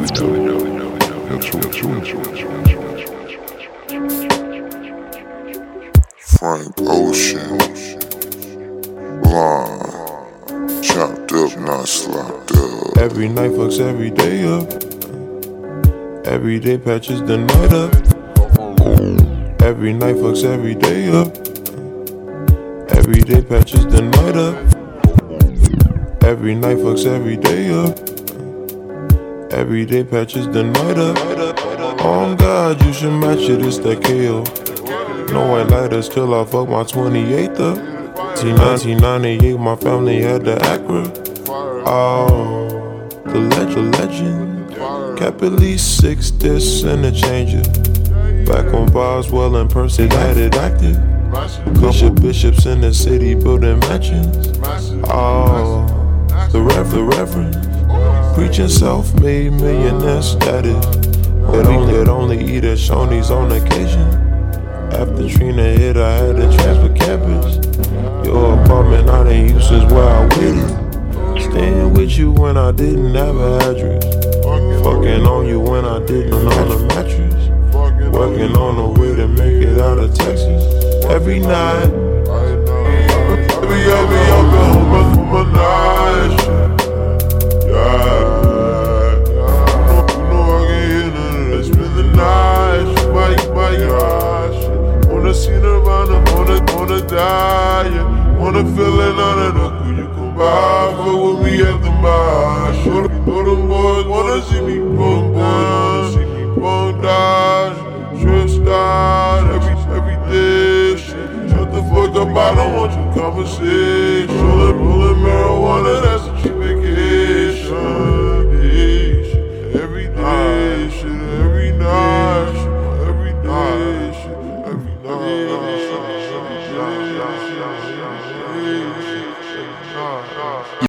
Frank Ocean, blind, chopped up, not slopped up. Every night fucks every day up. Every day patches the night up. Every night fucks every day up. Every day patches the night up. Every night fucks every day up. Every day patches the night up. On God, you should match it, it's that KO. No white lighters till I fuck my 28th up. 1998, my family had the Acura. Oh, the legend. Kept at least 6 discs and a changer. Back on Boswell and Percy had it active. Bishops in the city building mansions. Oh, the Reverend. Preaching self-made millionaire status. It only eat at Shoney's on occasion. After Trina hit, I had to transfer campus. Your apartment I didn't use since where I waited. Staying with you when I didn't have an address. Fucking on you when I didn't on a mattress. Working on the way to make it out of Texas. Every night. Every up for my night shit. Yeah. You know I can hear none of that. Spend the night shit. My gosh. Wanna see Nirvana, wanna die, yeah. Wanna feel it on it, could you come by? Fuck with me at the mosh. Know them boys wanna see me bum down, see me bum down. Stressed out every day, shit. Shut the fuck up, I don't want your conversation. Rolling marijuana, that's a cheap vacation.